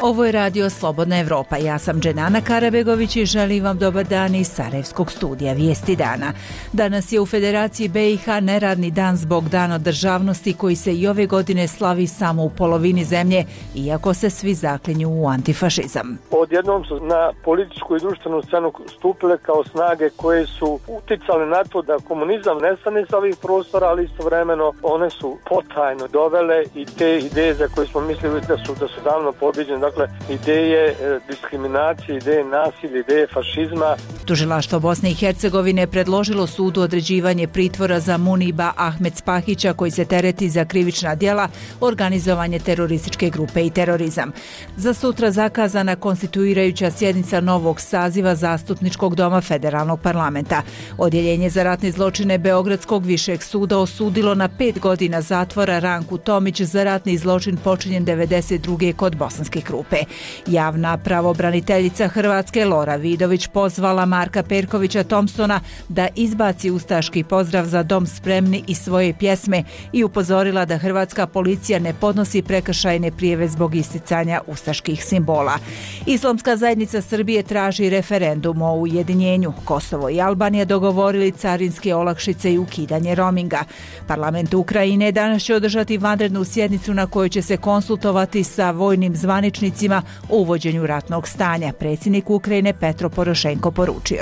Ovo je radio Slobodna Evropa. Ja sam Dženana Karabegović i želim vam dobar dan iz Sarajevskog studija Vijesti dana. Danas je u Federaciji BiH neradni dan zbog Dana državnosti koji se i ove godine slavi samo u polovini zemlje, iako se svi zaklinju u antifašizam. Odjednom su na političku i društvenu scenu stupile kao snage koje su uticale na to da komunizam nestane sa ovih prostora, ali istovremeno one su potajno dovele i te ideje za koje smo mislili da su davno pobijeđene. Dakle, ideje diskriminacije, ideje nasilja, ideje fašizma. Tužilaštvo Bosne i Hercegovine predložilo sudu određivanje pritvora za Muniba Ahmed Spahića koji se tereti za krivična djela, organizovanje terorističke grupe i terorizam. Za sutra zakazana konstituirajuća sjednica novog saziva Zastupničkog doma Federalnog parlamenta. Odjeljenje za ratne zločine Beogradskog višeg suda osudilo na 5 godina zatvora Ranku Tomić za ratni zločin počinjen 92. kod bosanske grupe. Javna pravobraniteljica Hrvatske Lora Vidović pozvala Marka Perkovića Thompsona da izbaci ustaški pozdrav Za dom spremni iz svoje pjesme i upozorila da hrvatska policija ne podnosi prekršajne prijave zbog isticanja ustaških simbola. Islamska zajednica Srbije traži referendum o ujedinjenju. Kosovo i Albanija dogovorili carinske olakšice i ukidanje roaminga. Parlament Ukrajine danas će održati vanrednu sjednicu na kojoj će se konsultovati sa vojnim zvaničnicima o uvođenju ratnog stanja. Predsjednik Ukrajine Petro Porošenko poručio.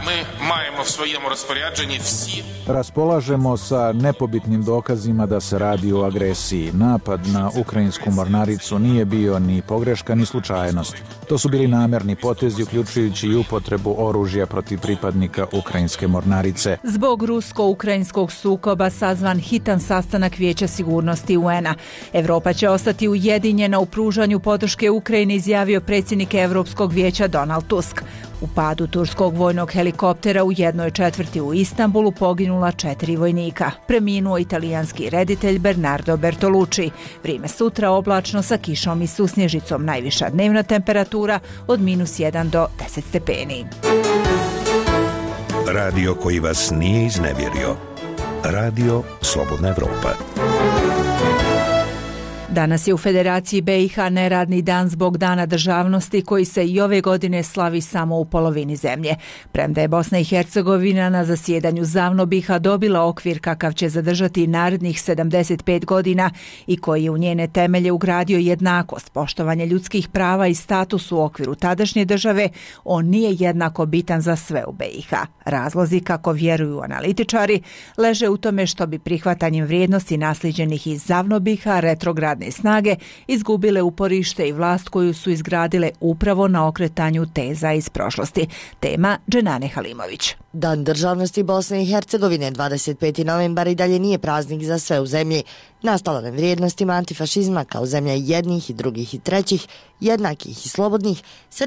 Raspolažemo sa nepobitnim dokazima da se radi o agresiji. Napad na ukrajinsku mornaricu nije bio ni pogreška ni slučajnost. To su bili namjerni potezi, uključujući i upotrebu oružja protiv pripadnika ukrajinske mornarice. Zbog rusko-ukrajinskog sukoba sazvan hitan sastanak Vijeća sigurnosti UN-a. Evropa će ostati ujedinjena u pružanju podrške Ukrajini, izjavio predsjednik Europskog vijeća Donald Tusk. U padu turskog vojnog helikoptera u 1/4 u Istanbulu poginula 4 vojnika. Preminuo italijanski reditelj Bernardo Bertolucci. Vrijeme sutra oblačno sa kišom i susnježicom. Najviša dnevna temperatura od -1 do 10 stepeni. Radio koji vas nije iznevjerio. Radio Slobodna Evropa. Danas je u Federaciji BiH neradni dan zbog Dana državnosti koji se i ove godine slavi samo u polovini zemlje. Premda je Bosna i Hercegovina na zasjedanju ZAVNO BiH dobila okvir kakav će zadržati narednih 75 godina i koji je u njene temelje ugradio jednakost, poštovanje ljudskih prava i status u okviru tadašnje države, on nije jednako bitan za sve u BiH. Razlozi, kako vjeruju analitičari, leže u tome što bi prihvatanjem vrijednosti naslijeđenih iz ZAVNO BiH retrogradne snage izgubile uporište i vlast koju su izgradile upravo na okretanju teza iz prošlosti. Tema Dženane Halimović. Dan državnosti Bosne i Hercegovine 25. novembar i dalje nije praznik za sve u zemlji. Nastala na vrijednostima antifašizma kao zemlja jednih i drugih i trećih, jednakih i slobodnih,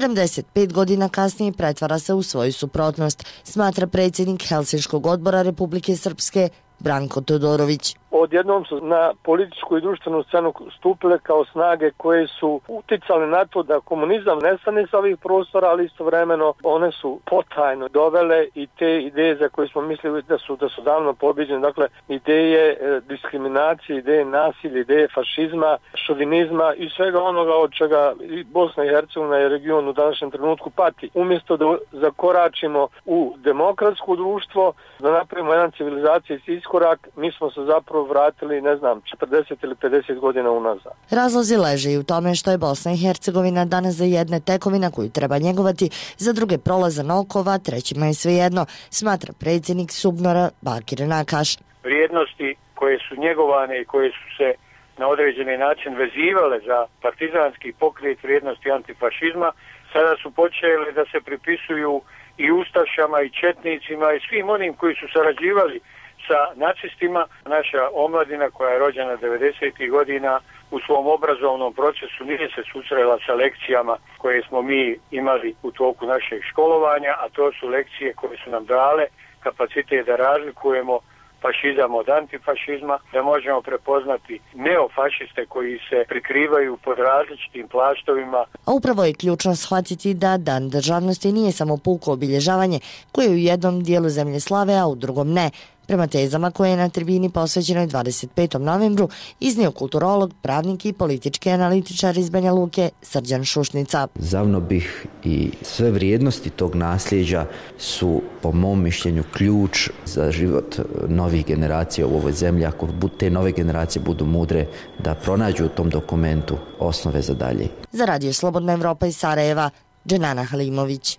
75 godina kasnije pretvara se u svoju suprotnost, smatra predsjednik Helsinškog odbora Republike Srpske Branko Todorović. Odjednom su na političku i društvenu scenu stupile kao snage koje su uticale na to da komunizam nestane sa ovih prostora, ali istovremeno one su potajno dovele i te ideje za koje smo mislili da su davno pobijeđene. Dakle, ideje diskriminacije, ideje nasilja, ideje fašizma, šovinizma i svega onoga od čega i Bosna i Hercegovina i region u današnjem trenutku pati. Umjesto da zakoračimo u demokratsko društvo, da napravimo jedan civilizacijski iskorak, mi smo se zapravo vratili, 40 ili 50 godina unazad. Razlozi leže i u tome što je Bosna i Hercegovina danas za jedne tekovina koju treba njegovati, za druge prolazan okova, trećima je svejedno, smatra predsjednik Subnora Bakir Nakaš. Vrijednosti koje su njegovane i koje su se na određeni način vezivale za partizanski pokret vrijednosti antifašizma, sada su počeli da se pripisuju i ustašama i četnicima i svim onim koji su sarađivali sa nacistima. Naša omladina koja je rođena 90. godina u svom obrazovnom procesu nije se susrela sa lekcijama koje smo mi imali u toku našeg školovanja, a to su lekcije koje su nam dale kapacitet da razlikujemo fašizam od antifašizma, da možemo prepoznati neofašiste koji se prikrivaju pod različitim plaštovima. A upravo je ključno shvatiti da Dan državnosti nije samo puko obilježavanje koje u jednom dijelu zemlje slave, a u drugom ne. prema tezama koje je na tribini posvećenoj 25. novembru iznio kulturolog, pravnik i politički analitičar iz Banja Luke Srđan Šušnica. Zavno bih i sve vrijednosti tog nasljeđa su po mom mišljenju ključ za život novih generacija u ovoj zemlji. Ako te nove generacije budu mudre da pronađu u tom dokumentu osnove za dalje. Za Radio Slobodna Evropa iz Sarajeva, Dženana Halimović.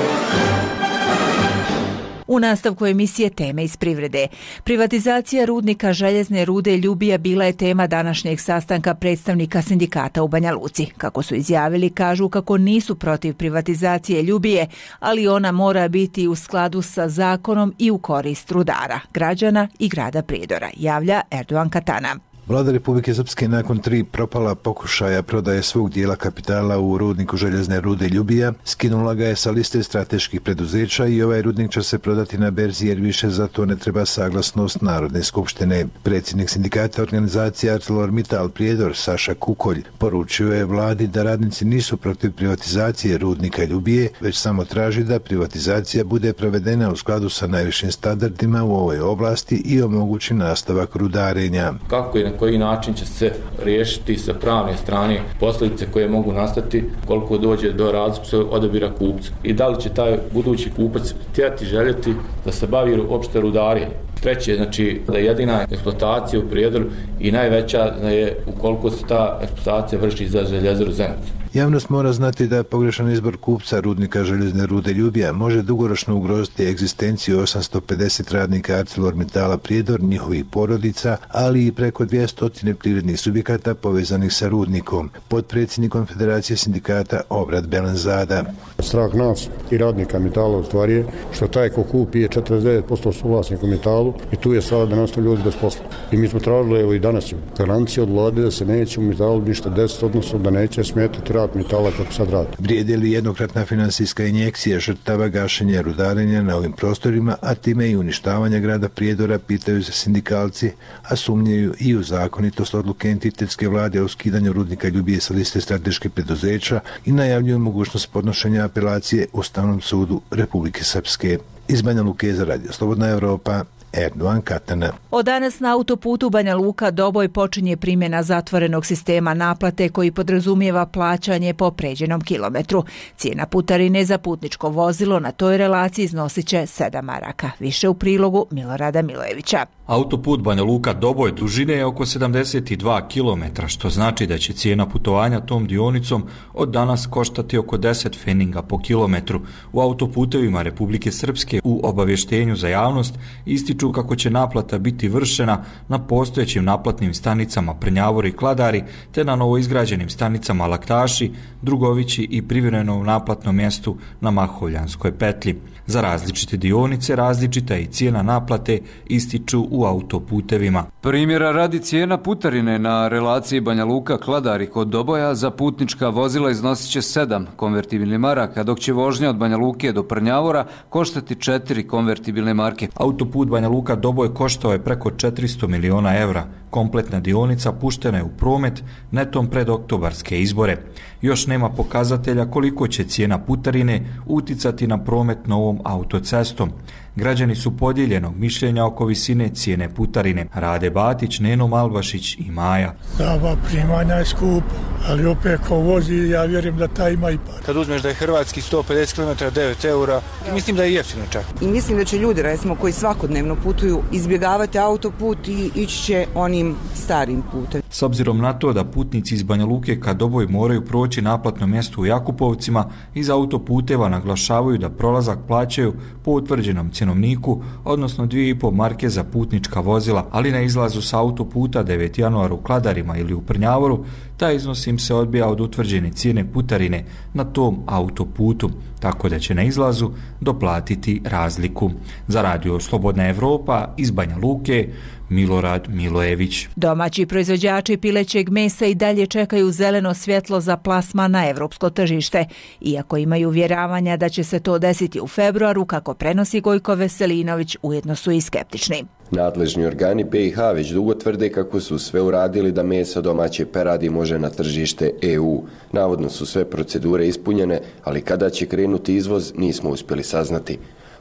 U nastavku emisije Teme iz privrede. Privatizacija rudnika željezne rude Ljubija bila je tema današnjeg sastanka predstavnika sindikata u Banja Luci. Kako su izjavili, kažu kako nisu protiv privatizacije Ljubije, ali ona mora biti u skladu sa zakonom i u korist rudara, građana i grada Prijedora, javlja Erdogan Katana. Vlada Republike Srpske nakon 3 propala pokušaja prodaje svog dijela kapitala u rudniku željezne rude Ljubija skinula ga je sa liste strateških preduzeća i ovaj rudnik će se prodati na berzi jer više za to ne treba saglasnost Narodne skupštine. Predsjednik sindikata organizacije ArcelorMittal Prijedor Saša Kukolj poručio je vladi da radnici nisu protiv privatizacije rudnika Ljubije, već samo traži da privatizacija bude provedena u skladu sa najvišim standardima u ovoj oblasti i omogući nastavak rudarenja. Kako i na koji način će se riješiti sa pravne strane posljedice koje mogu nastati koliko dođe do različitog odabira kupca i da li će taj budući kupac htjeti željeti da se bavi opšte rudarenjem. Treće, znači da je jedina eksploatacija u Prijedoru i najveća je ukoliko se ta eksploatacija vrši za željezaru Zenica. Javnost mora znati da pogrešan izbor kupca rudnika željezne rude Ljubija može dugoročno ugroziti egzistenciju 850 radnika ArcelorMittala Prijedor, njihovih porodica, ali i preko 200 privrednih subjekata povezanih sa rudnikom. Potpredsjednik Konfederacije sindikata Obrad Belenzada. Strah nas i radnika Mitala u stvari je što taj ko kupi je 49% suvlasnik u Mitalu i tu je sada da nastaju ljudi bez posla. I mi smo tražili, evo i danas, garancije od vlade da se neće u Mitalu ništa desiti, odnosno da neće smetati rad Mitala kako sad radi. Vrijedi li jednokratna finansijska injekcija žrtava gašenja rudarenja na ovim prostorima, a time i uništavanja grada Prijedora, pitaju se sindikalci, a sumnjaju i u zakonitost odluke entitetske vlade o skidanju rudnika Ljubije sa liste strateških preduzeća i najavljuju mogućnost podnošenja apelacije Ustavnom sudu Republike Srpske. Iz Banja Luke za Radio Slobodna Evropa, Erdogan Katana. Od danas na autoputu Banja Luka Doboj počinje primjena zatvorenog sistema naplate koji podrazumijeva plaćanje po pređenom kilometru. Cijena putarine za putničko vozilo na toj relaciji iznosit će 7 maraka. Više u prilogu Milorada Milojevića. Autoput Banja Luka Doboj dužine je oko 72 km, što znači da će cijena putovanja tom dionicom od danas koštati oko 10 feninga po kilometru. U autoputevima Republike Srpske u obavještenju za javnost ističu kako će naplata biti vršena na postojećim naplatnim stanicama Prnjavor i Kladari te na novoizgrađenim stanicama Laktaši, Drugovići i privremenom naplatnom mjestu na Mahovljanskoj petlji. Za različite dionice različita i cijena naplate ističu u autoputevima. Primjera radi cijena putarine na relaciji Banja Luka Kladari kod Doboja za putnička vozila iznosit će 7 konvertibilnih maraka, dok će vožnja od Banja Luke do Prnjavora koštati 4 konvertibilne marke. Autoput Banja Luka Doboj koštao je preko 400 miliona evra. Kompletna dionica puštena je u promet netom pred oktobarske izbore. Još nema pokazatelja koliko će cijena putarine uticati na promet novom autocestom. Građani su podijeljenog mišljenja oko visine cijene putarine. Rade Batić, Neno Malbašić i Maja. Ova primanja je skupa, ali opet ko vozi, ja vjerujem da taj ima i par. Kad uzmeš da je hrvatski 150 km 9 eura, mislim da je jeftino čak. I mislim da će ljudi, recimo, koji svakodnevno putuju, izbjegavati autoput i ići će onim starim putem. S obzirom na to da putnici iz Banja Luke ka Doboj moraju proći naplatno mjesto u Jakupovcima, iz autoputeva naglašavaju da prolazak plaćaju po utvrđenom cjenovniku, odnosno 2,5 marke za putnička vozila, ali na izlazu sa autoputa 9. januar u Kladarima ili u Prnjavoru, taj iznos im se odbija od utvrđene cijene putarine na tom autoputu, tako da će na izlazu doplatiti razliku. Za Radio Slobodna Evropa iz Banja Luke, Milorad Milojević. Domaći proizvođači pilećeg mesa i dalje čekaju zeleno svjetlo za plasman na evropsko tržište. Iako imaju uvjeravanja da će se to desiti u februaru, kako prenosi Gojko Veselinović, ujedno su i skeptični. Nadležni organi BiH već dugo tvrde kako su sve uradili da meso domaće peradi može na tržište EU. Navodno su sve procedure ispunjene, ali kada će krenuti izvoz nismo uspjeli saznati.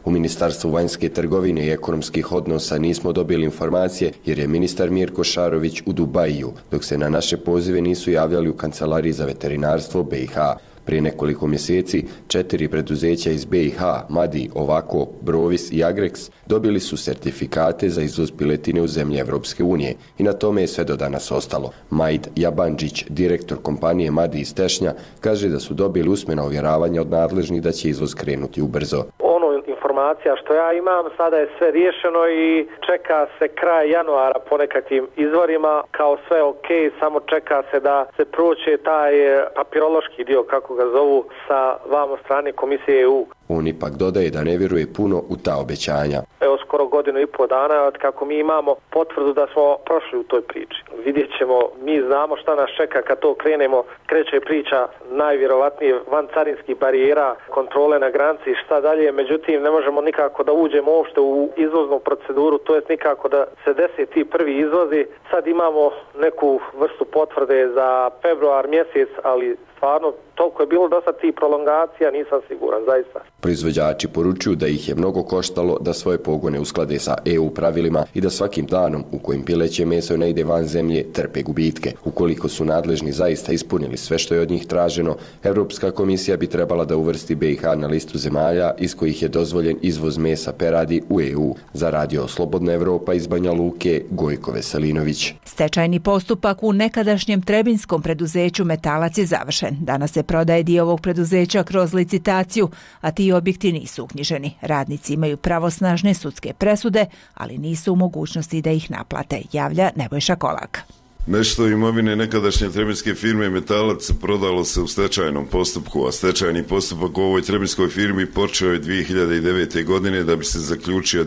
U Ministarstvu vanjske trgovine i ekonomskih odnosa nismo dobili informacije jer je ministar Mirko Šarović u Dubaju, dok se na naše pozive nisu javljali u Kancelariji za veterinarstvo BiH. Prije nekoliko mjeseci 4 preduzeća iz BiH, Madi, Ovako, Brovis i Agrex, dobili su sertifikate za izvoz piletine u zemlje Evropske unije i na tome je sve do danas ostalo. Majd Jabanđić, direktor kompanije Madi iz Tešnja, kaže da su dobili usmena uvjeravanja od nadležnih da će izvoz krenuti ubrzo. Informacija što ja imam, sada je sve riješeno i čeka se kraj januara po nekakvim izvorima, kao sve ok, samo čeka se da se prođe taj papirološki dio, kako ga zovu, sa vamo strane komisije EU. On ipak dodaje da ne vjeruje puno u ta obećanja. Evo skoro 1.5 dana od kako mi imamo potvrdu da smo prošli u toj priči. Vidjet ćemo, mi znamo šta nas čeka kad to krenemo, kreće priča najvjerovatnije van carinskih barijera, kontrole na granici i šta dalje, međutim ne možemo nikako da uđemo uopšte u izvoznu proceduru, to jest nikako da se desi ti prvi izvozi. Sad imamo neku vrstu potvrde za februar mjesec, ali stvarno toliko je bilo dosta tih prolongacija, nisam siguran, zaista. Proizvođači poručuju da ih je mnogo koštalo da svoje pogone usklade sa EU pravilima i da svakim danom u kojim pileće meso ne ide van zemlje trpe gubitke. Ukoliko su nadležni zaista ispunili sve što je od njih traženo, Europska komisija bi trebala da uvrsti BiH na listu zemalja iz kojih je dozvoljen izvoz mesa peradi u EU. Za Radio Slobodna Evropa iz Banja Luke, Gojko Veselinović. Stečajni postupak u nekadašnjem trebinskom preduzeću Metalac je završen. Danas se prodaje dio ovog preduzeća kroz licitaciju, a ti objekti nisu uknjiženi. Radnici imaju pravosnažne sudske presude, ali nisu u mogućnosti da ih naplate, javlja Nebojša Kolak. Nešto imovine nekadašnje trebinske firme Metalac prodalo se u stečajnom postupku, a stečajni postupak u ovoj trebinskoj firmi počeo je 2009. godine da bi se zaključio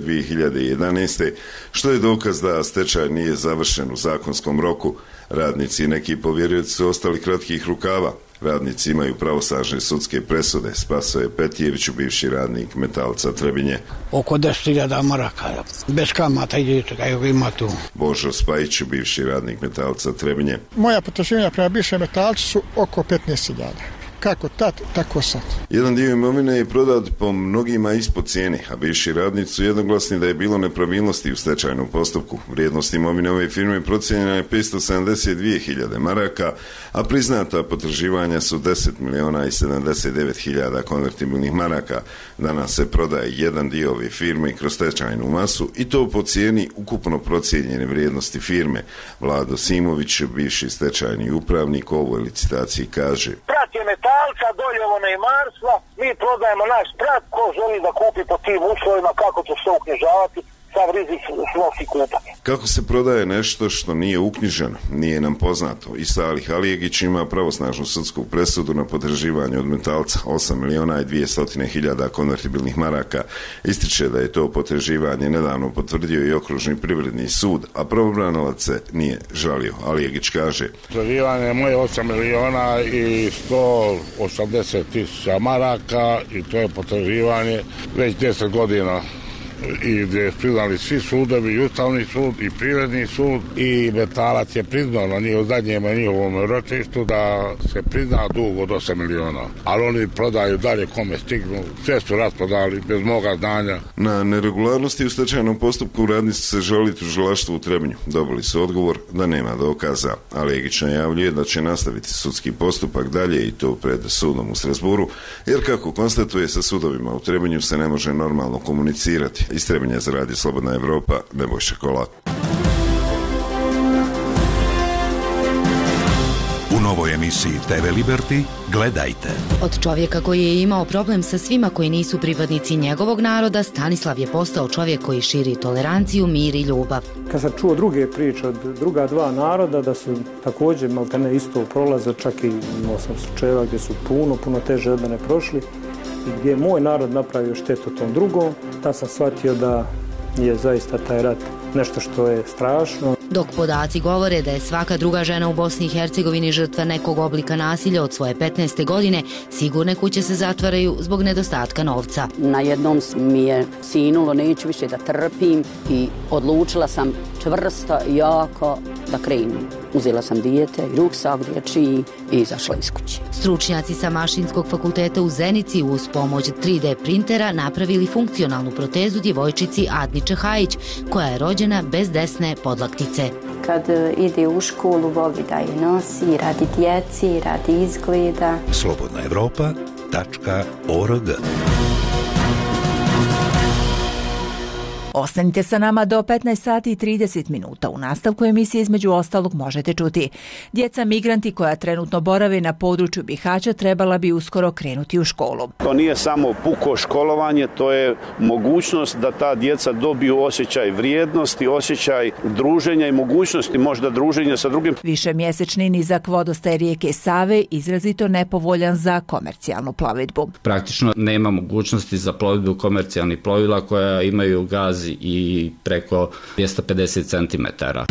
2011. što je dokaz da stečaj nije završen u zakonskom roku. Radnici i neki povjerioci su ostali kratkih rukava. Radnici imaju pravosnažne sudske presude. Spasoje Petijević, bivši radnik Metalca Trebinje. Oko 10.000 maraka, bez kamata ima tu. Božo Spajić, bivši radnik Metalca Trebinje. Moja potraživanja prema bivšem Metalcu su oko 15.000. Kako tad, tako sad. Jedan dio imovine je prodat po mnogima ispod cijene, a bivši radnici su jednoglasni da je bilo nepravilnosti u stečajnom postupku. Vrijednost imovine ove firme procijenjena je 572.000 maraka, a priznata potraživanja su 10.079.000 konvertibilnih maraka. Danas se prodaje jedan dio ove firme kroz stečajnu masu i to po cijeni ukupno procijenjene vrijednosti firme. Vlado Simović, bivši stečajni upravnik, o ovoj licitaciji kaže: Metalca, dolje ovo Neymarstva, mi prodajemo naš prat, ko želi da kupi po tim uslovima, kako će se uknjižavati, sav rizik snosi kupac. Kako se prodaje nešto što nije uknjiženo, nije nam poznato. I Salih Alijegić ima pravosnažnu sudsku presudu na potraživanje od Metalca 8.200.000 konvertibilnih maraka. Ističe da je to potraživanje nedavno potvrdio i okružni privredni sud, a pravobranilac se nije žalio. Alijegić kaže: potraživanje moje 8.180.000 maraka i to je potraživanje već 10 godina. I gdje je priznali svi sudovi, i Ustavni sud, i Privredni sud, i Metalac je priznao na njihovom ročištu da se prizna dug od 8 miliona. Ali oni prodaju dalje kome stignu, sve su rasprodali bez moga znanja. Na neregularnosti u stečajnom postupku radnici se žali tužilaštvu u Trebinju. Dobili su odgovor da nema dokaza. Alijegić najavljuje da će nastaviti sudski postupak dalje i to pred sudom u Strasburu, jer kako konstatuje, sa sudovima u Trebinju se ne može normalno komunicirati. Iz Trebinja za Radio Slobodna Evropa, Nebojša Kolak. U novoj emisiji TV Liberty gledajte. Od čovjeka koji je imao problem sa svima koji nisu pripadnici njegovog naroda, Stanislav je postao čovjek koji širi toleranciju, mir i ljubav. Kad sam čuo druge priče od druga dva naroda da su također maltene isto prolaze, čak i imao sam slučajeva gdje su puno teže od mene prošli i gdje je moj narod napravio štetu tom drugom, tad sam shvatio da je zaista taj rat nešto što je strašno. Dok podaci govore da je svaka druga žena u Bosni i Hercegovini žrtva nekog oblika nasilja od svoje 15. godine, sigurne kuće se zatvaraju zbog nedostatka novca. Na jednom mi je sinulo, neću više da trpim i odlučila sam čvrsto i jako da krenem. Uzela sam dijete, ruksak dječji i izašla iz kuće. Stručnjaci sa Mašinskog fakulteta u Zenici uz pomoć 3D printera napravili funkcionalnu protezu djevojčici Adni Čehajić, koja je rođena bez desne podlaktice. Kad ide u školu, voli da je nosi radi djeci, radi izgleda. slobodnaevropa.org. Ostanite sa nama do 15 sati i 30 minuta. U nastavku emisije između ostalog možete čuti: djeca migranti koja trenutno borave na području Bihaća trebala bi uskoro krenuti u školu. To nije samo puko školovanje, to je mogućnost da ta djeca dobiju osjećaj vrijednosti, osjećaj druženja i mogućnosti možda druženja sa drugim. Višemjesečni nizak vodostaj rijeke Save izrazito nepovoljan za komercijalnu plovidbu. Praktično nema mogućnosti za plovidbu komercijalnih plovila koja imaju gaz i preko 250 cm.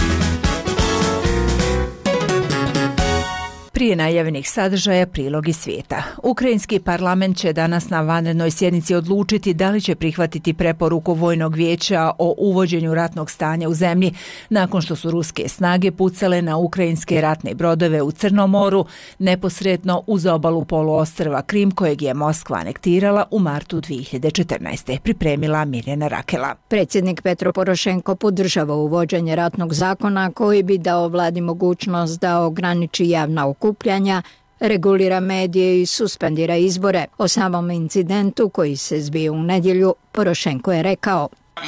Prije najavljenih sadržaja prilog iz svijeta. Ukrajinski parlament će danas na vanrednoj sjednici odlučiti da li će prihvatiti preporuku Vojnog vijeća o uvođenju ratnog stanja u zemlji nakon što su ruske snage pucale na ukrajinske ratne brodove u Crnom moru neposredno uz obalu poluostrva Krim kojeg je Moskva anektirala u martu 2014. Pripremila Mirjana Rakela. Predsjednik Petro Porošenko podržava uvođenje ratnog zakona koji bi dao vladi mogućnost da ograniči javna okupljanja, regulira medije i suspendira izbore. O samom incidentu koji se zbio u nedjelju, Porošenko je rekao: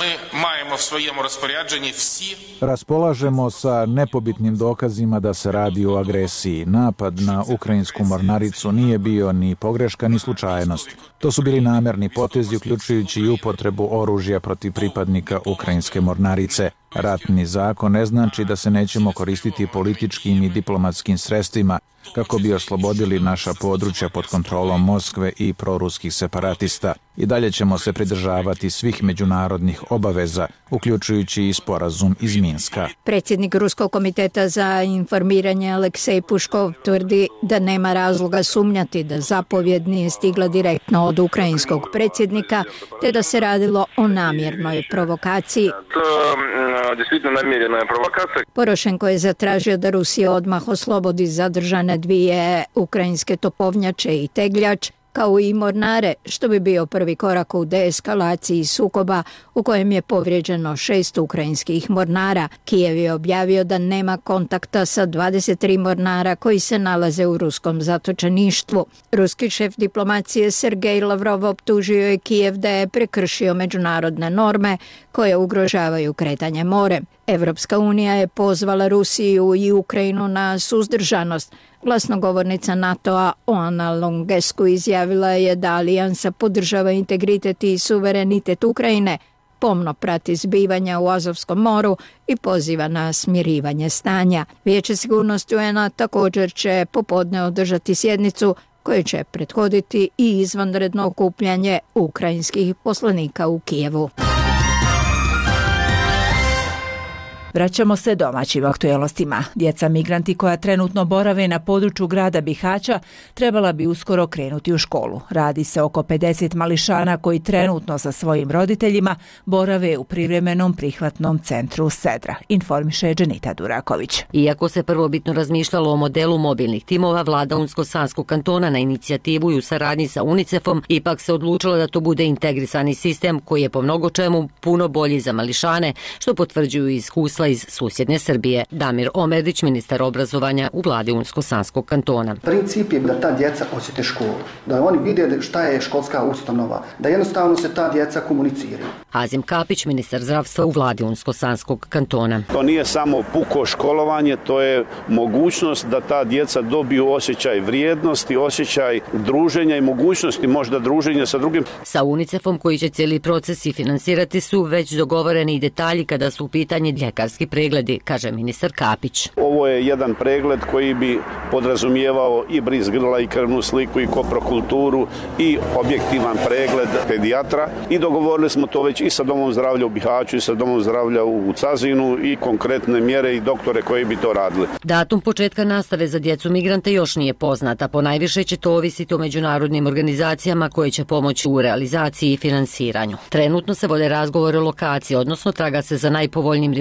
Raspolažemo sa nepobitnim dokazima da se radi o agresiji. Napad na ukrajinsku mornaricu nije bio ni pogreška ni slučajnost. To su bili namerni potezi, uključujući i upotrebu oružja protiv pripadnika ukrajinske mornarice. Ratni zakon ne znači da se nećemo koristiti političkim i diplomatskim sredstvima kako bi oslobodili naša područja pod kontrolom Moskve i proruskih separatista. I dalje ćemo se pridržavati svih međunarodnih obaveza, uključujući i sporazum iz Minska. Predsjednik Ruskog komiteta za informiranje Aleksej Puškov tvrdi da nema razloga sumnjati da zapovjed nije stigla direktno od ukrajinskog predsjednika, te da se radilo o namjernoj provokaciji. Porošenko je zatražio da Rusija odmah oslobodi zadržane 2 ukrajinske topovnjače i tegljač, kao i mornare, što bi bio prvi korak u deeskalaciji sukoba u kojem je povrijeđeno 6 ukrajinskih mornara. Kijev je objavio da nema kontakta sa 23 mornara koji se nalaze u ruskom zatočeništvu. Ruski šef diplomacije Sergej Lavrov optužio je Kijev da je prekršio međunarodne norme koje ugrožavaju kretanje morem. Evropska unija je pozvala Rusiju i Ukrajinu na suzdržanost. Glasnogovornica NATO-a Oana Longescu izjavila je da alijansa podržava integritet i suverenitet Ukrajine, pomno prati zbivanja u Azovskom moru i poziva na smirivanje stanja. Vijeće sigurnosti UN-a također će popodne održati sjednicu koje će prethoditi i izvanredno okupljanje ukrajinskih poslanika u Kijevu. Vraćamo se domaćim aktuelnostima. Djeca migranti koja trenutno borave na području grada Bihaća trebala bi uskoro krenuti u školu. Radi se oko 50 mališana koji trenutno sa svojim roditeljima borave u privremenom prihvatnom centru Sedra, informiše Dženita Duraković. Iako se prvobitno razmišljalo o modelu mobilnih timova, vlada Unsko-Sanskog kantona na inicijativu i u saradnji sa UNICEF-om ipak se odlučila da to bude integrisani sistem koji je po mnogo čemu puno bolji za mališane, što potvrđuju iskustva iz susjedne Srbije. Damir Omerdić, ministar obrazovanja u vladi Unsko-Sanskog kantona. Princip je da ta djeca osjete školu, da oni vide šta je školska ustanova, da jednostavno se ta djeca komuniciraju. Azim Kapić, ministar zdravstva u vladi Unsko-Sanskog kantona. To nije samo puko školovanje, to je mogućnost da ta djeca dobiju osjećaj vrijednosti, osjećaj druženja i mogućnosti možda druženja sa drugim. Sa UNICEF-om koji će cijeli proces i finansirati su već dogovoreni i detalji kada su u pitanju ljekarski pregledi, kaže ministar Kapić. Ovo je jedan pregled koji bi podrazumijevao i bris grla i krvnu sliku i koprokulturu i objektivan pregled pedijatra i dogovorili smo to već i sa domom zdravlja u Bihaću i sa domom zdravlja u Cazinu i konkretne mjere i doktore koji bi to radili. Datum početka nastave za djecu migrante još nije poznata, ponajviše će to ovisiti o međunarodnim organizacijama koje će pomoći u realizaciji i finansiranju. Trenutno se vode razgovore o lokaciji, odnosno traga se za najpovoljnijim rješenjem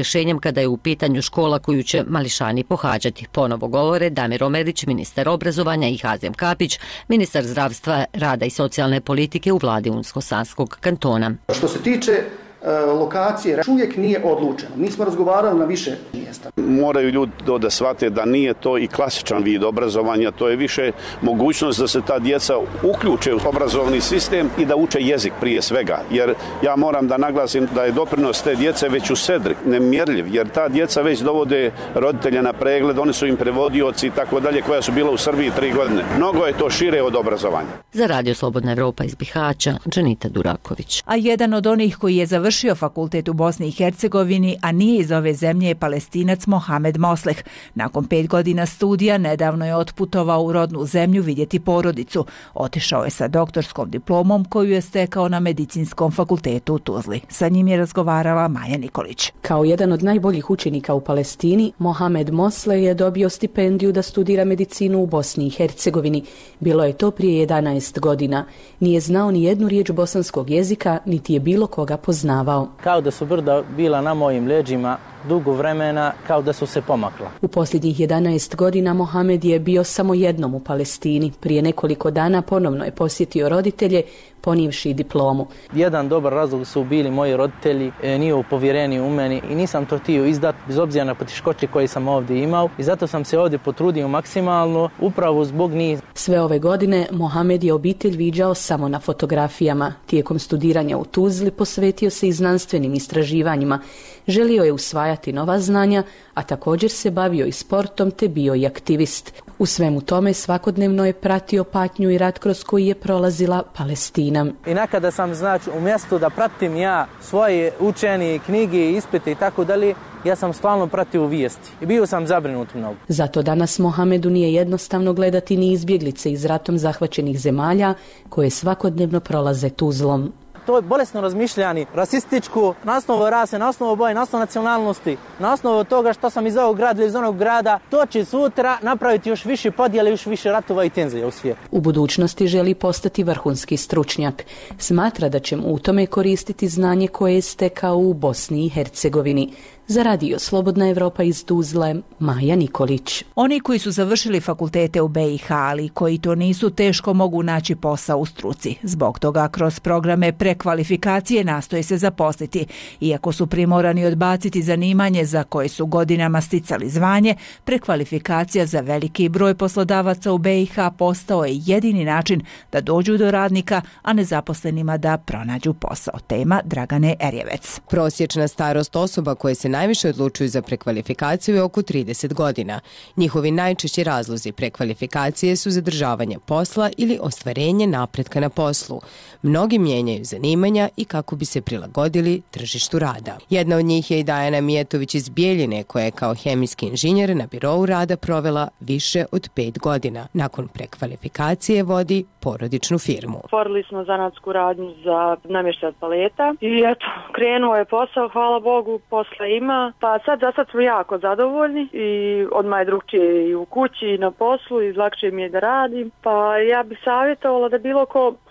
kada je u pitanju škola koju će mališani pohađati. Ponovo govore Damir Omerić, ministar obrazovanja, i Hazem Kapić, ministar zdravstva, rada i socijalne politike u vladi Unsko-Sanskog kantona. Što se tiče lokacije, uvijek nije odlučeno. Mi smo razgovarali na više mjesta. Moraju ljudi da shvate da nije to i klasičan vid obrazovanja, to je više mogućnost da se ta djeca uključe u obrazovni sistem i da uče jezik prije svega. Jer ja moram da naglasim da je doprinos te djece već u sedri, nemjerljiv, jer ta djeca već dovode roditelje na pregled, oni su im prevodioci i tako dalje, koja su bila u Srbiji 3 godine. Mnogo je to šire od obrazovanja. Za Radio Slobodna Evropa iz Bihaća, Dženita Duraković. A jedan od onih koji je završio fakultet u Bosni i Hercegovini, a nije iz ove zemlje, je Palestinac Mohamed Mosleh. Nakon 5 godina studija nedavno je otputovao u rodnu zemlju vidjeti porodicu. Otišao je sa doktorskom diplomom koju je stekao na Medicinskom fakultetu u Tuzli. Sa njim je razgovarala Maja Nikolić. Kao jedan od najboljih učenika u Palestini, Mohamed Mosleh je dobio stipendiju da studira medicinu u Bosni i Hercegovini. Bilo je to prije 11 godina. Nije znao ni jednu riječ bosanskog jezika, niti je bilo koga poznavao. Kao da su brda bila na mojim leđima dugo vremena, kao da su se pomakla. U posljednjih 11 godina Mohamed je bio samo jednom u Palestini. Prije nekoliko dana ponovno je posjetio roditelje, ponivši diplomu. Jedan dobar razlog su bili moji roditelji, nije povjereni u meni i nisam to htio izdati bez obzira na poteškoće koje sam ovdje imao i zato sam se ovdje potrudio maksimalno, upravo zbog njih. Sve ove godine Mohamed je obitelj viđao samo na fotografijama. Tijekom studiranja u Tuzli posvetio se i znanstvenim istraživanjima. Želio je usvajati nova znanja, a također se bavio i sportom te bio i aktivist. U svemu tome svakodnevno je pratio patnju i rat kroz koji je prolazila Palestina. I nekada sam, umjesto da pratim ja svoje učenje, knjige, ispite i tako dalje, ja sam stalno pratio vijesti i bio sam zabrinut mnogo. Zato danas Mohamedu nije jednostavno gledati ni izbjeglice iz ratom zahvaćenih zemalja koje svakodnevno prolaze Tuzlom. To je bolesno razmišljanje, rasističko, na osnovu rase, na osnovu boje, na osnovu nacionalnosti, na osnovu toga što sam iz ovog grada ili iz onog grada, to će sutra napraviti još više podjele, još više ratova i tenzija u svijetu. U budućnosti želi postati vrhunski stručnjak. Smatra da će mu u tome koristiti znanje koje je stekao u Bosni i Hercegovini. Za Radio Slobodna Evropa iz Tuzle, Maja Nikolić. Oni koji su završili fakultete u BiH, ali koji to nisu, teško mogu naći posao u struci. Zbog toga kroz programe prekvalifikacije nastoje se zaposliti. Iako su primorani odbaciti zanimanje za koje su godinama sticali zvanje, prekvalifikacija za veliki broj poslodavaca u BiH postao je jedini način da dođu do radnika, a nezaposlenima da pronađu posao. Tema Dragane Erjevec. Prosječna starost osoba koje se najviše odlučuju za prekvalifikaciju je oko 30 godina. Njihovi najčešći razlozi prekvalifikacije su zadržavanje posla ili ostvarenje napretka na poslu. Mnogi mijenjaju zanimanja i kako bi se prilagodili tržištu rada. Jedna od njih je i Dajana Mijetović iz Bijeljine, koja je kao hemijski inženjer na birou rada provela više od 5 godina. Nakon prekvalifikacije vodi porodičnu firmu. Otvorili smo zanatsku radnju za namještaj od paleta i eto, krenuo je posao, hvala Bogu, posla ima. Pa za sad smo jako zadovoljni i odmah je drugčije i u kući i na poslu i lakše mi je da radim. Pa ja bih savjetovala da bilo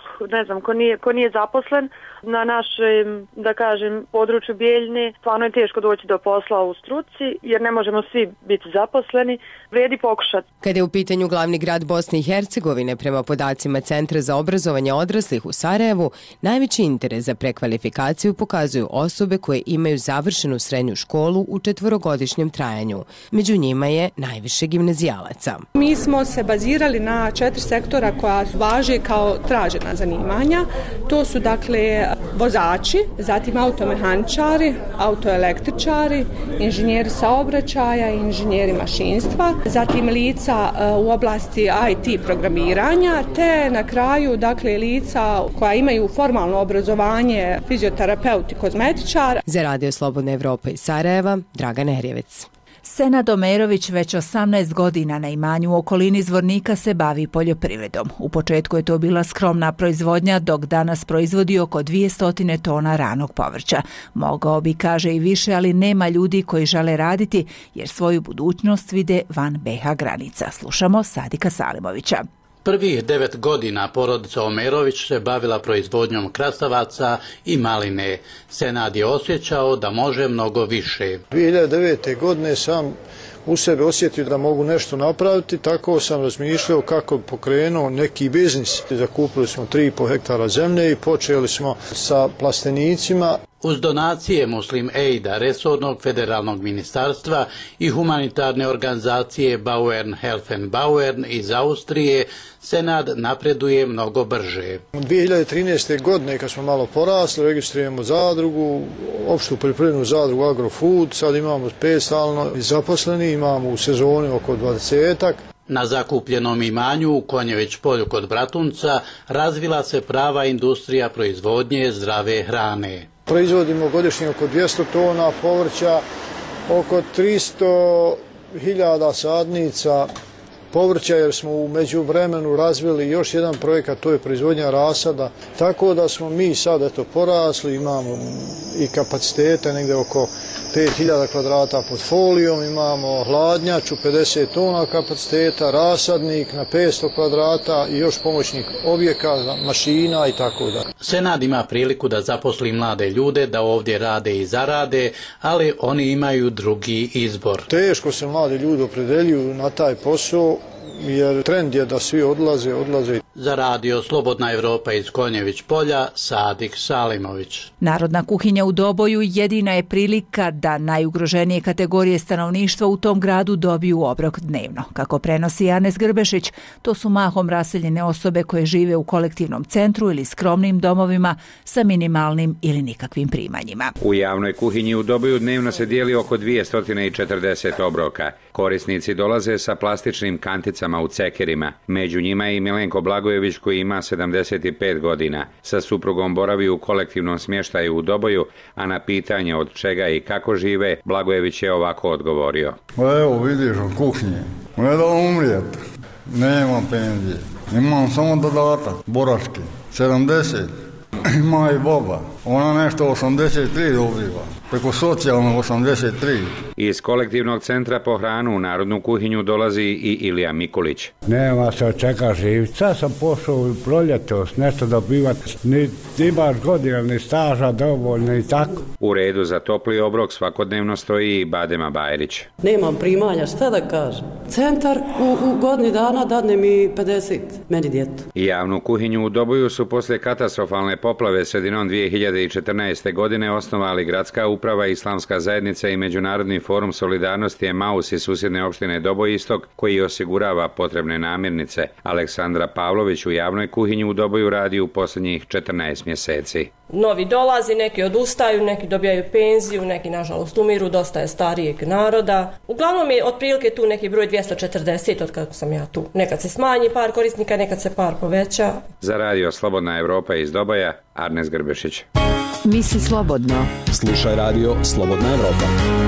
ko nije zaposlen na našem, da kažem, području Bijeljine, stvarno je teško doći do posla u struci, jer ne možemo svi biti zaposleni, vrijedi pokušati. Kada je u pitanju glavni grad Bosne i Hercegovine, prema podacima Centra za obrazovanje odraslih u Sarajevu, najveći interes za prekvalifikaciju pokazuju osobe koje imaju završenu srednju školu u 4-godišnjem trajanju. Među njima je najviše gimnazijalaca. Mi smo se bazirali na 4 sektora koja važe kao tražena zanimanja. To su dakle vozači, zatim automehaničari, autoelektričari, inženjeri saobraćaja i inženjeri mašinstva, zatim lica u oblasti IT programiranja, te na kraju dakle lica koja imaju formalno obrazovanje, fizioterapeut i kozmetičar. Za Radio Slobodna Evropa iz Sarajeva, Dragana Erjevec. Senad Omerović već 18 godina na imanju u okolini Zvornika se bavi poljoprivredom. U početku je to bila skromna proizvodnja, dok danas proizvodi oko 200 tona ranog povrća. Mogao bi, kaže, i više, ali nema ljudi koji žele raditi jer svoju budućnost vide van BiH granica. Slušamo Sadika Salimovića. Prvih 9 godina porodica Omerović se bavila proizvodnjom krastavaca i maline. Senad je osjećao da može mnogo više. 2009. godine sam u sebe osjetio da mogu nešto napraviti, tako sam razmišljao kako bi pokrenuo neki biznis. Zakupili smo 3,5 hektara zemlje i počeli smo sa plastenicima. Uz donacije Muslim Aida, resornog federalnog ministarstva i humanitarne organizacije Bauern Helfen Bauern iz Austrije, Senad napreduje mnogo brže. 2013. godine kad smo malo porasli, registriramo zadrugu, opštu poljoprivrednu zadrugu Agrofood, sad imamo 5 stalno zaposleni, imamo u sezoni oko 20-ak. Na zakupljenom imanju u Konjević polju kod Bratunca razvila se prava industrija proizvodnje zdrave hrane. Proizvodimo godišnje oko 200 tona povrća, oko 300.000 sadnica povrća, jer smo u međuvremenu razvili još jedan projekat, to je proizvodnja rasada, tako da smo mi sad porasli, imamo i kapacitete negdje oko 5.000 kvadrata pod folijom, imamo hladnjaču 50 tona kapaciteta, rasadnik na 500 kvadrata i još pomoćnik objekata, mašina i tako da. Senad ima priliku da zaposli mlade ljude, da ovdje rade i zarade, ali oni imaju drugi izbor. Teško se mladi ljudi opredeljuju na taj posao, jer trend je da svi odlaze. Za radio Slobodna Evropa iz Konjević polja, Sadik Salimović. Narodna kuhinja u Doboju jedina je prilika da najugroženije kategorije stanovništva u tom gradu dobiju obrok dnevno. Kako prenosi Anes Grbešić, to su mahom raseljene osobe koje žive u kolektivnom centru ili skromnim domovima sa minimalnim ili nikakvim primanjima. U javnoj kuhinji u Doboju dnevno se dijeli oko 240 obroka. Korisnici dolaze sa plastičnim kanticama u cekerima. Među njima je i Milenko Blagojević koji ima 75 godina. Sa suprugom boravi u kolektivnom smještaju u Doboju, a na pitanje od čega i kako žive, Blagojević je ovako odgovorio. Evo vidiš u kuhinji, ne da umrijeti, nemam penzije, imam samo dodatak, borački, 70. Ima i baba, ona nešto 83 dobiva, preko socijalno 83. Iz kolektivnog centra po hranu u narodnu kuhinju dolazi i Ilija Mikulić. Nema se od čega živiti, sad sam pošao u proljetos, nešto dobivati, ni imaš godina, ni staža dovoljno i tako. U redu za topli obrok svakodnevno stoji i Badema Bajrić. Nemam primanja, šta da kažem. Centar u godini dana dadne mi 50, meni djetu. Javnu kuhinju u Doboju su posle katastrofalne poplave sredinom 2014. godine osnovali Gradska uprava, Islamska zajednica i Međunarodni forum solidarnosti Emaus iz susjedne opštine Doboj Istok, koji osigurava potrebne namirnice. Aleksandra Pavlović u javnoj kuhinji u Doboju radi u posljednjih 14 mjeseci. Novi dolazi, neki odustaju, neki dobijaju penziju, neki nažalost umiru, dosta je starijeg naroda. Uglavnom je otprilike tu neki broj 240 od kako sam ja tu. Nekad se smanji par korisnika, nekad se par poveća. Za radio Slobodna Evropa iz Doboja, Arnes Grbešić. Misli slobodno. Slušaj radio Slobodna Evropa.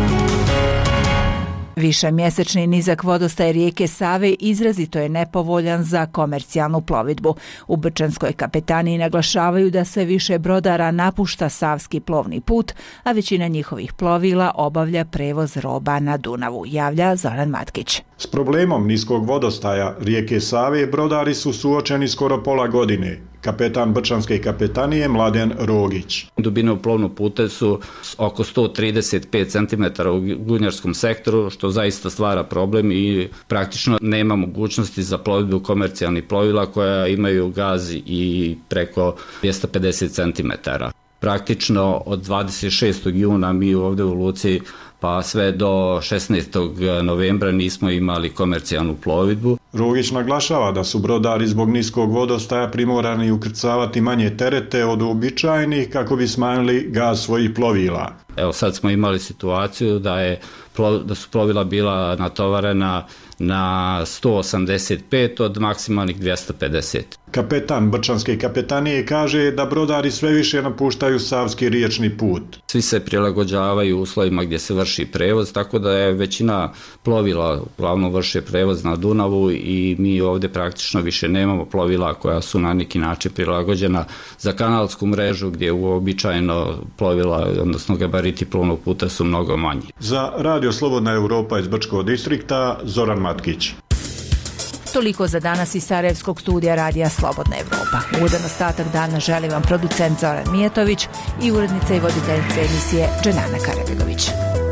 Višemjesečni nizak vodostaj rijeke Save izrazito je nepovoljan za komercijalnu plovidbu. U Brčanskoj kapetaniji naglašavaju da sve više brodara napušta savski plovni put, a većina njihovih plovila obavlja prevoz roba na Dunavu, javlja Zoran Matkić. S problemom niskog vodostaja rijeke Save brodari su suočeni skoro pola godine. Kapetan Brčanske kapetanije Mladen Rogić. Dubine u plovnom putu su oko 135 cm u glunjarskom sektoru, što zaista stvara problem i praktično nema mogućnosti za plovidbu komercijalnih plovila koja imaju gaz i preko 250 cm. Praktično od 26. juna mi ovdje u luci pa sve do 16. novembra nismo imali komercijalnu plovidbu. Rogić naglašava da su brodari zbog niskog vodostaja primorani ukrcavati manje terete od uobičajenih kako bi smanjili gaz svojih plovila. Evo sad smo imali situaciju da su plovila bila natovarena na 185 od maksimalnih 250. Kapetan Brčanske kapetanije kaže da brodari sve više napuštaju savski riječni put. Svi se prilagođavaju uslovima gdje se vrši prevoz, tako da je većina plovila uglavnom vrše prevoz na Dunavu i mi ovdje praktično više nemamo plovila koja su na neki način prilagođena za kanalsku mrežu gdje uobičajeno plovila, odnosno gabariti plovnog puta su mnogo manji. Za radio Slobodna Evropa iz Brčkog distrikta, Zoran Matkić. Toliko za danas iz Sarajevskog studija radija Slobodna Evropa. Ugodan ostatak dana želi vam producent Zoran Mijatović i urednica i voditeljica emisije Dženana Karabegović.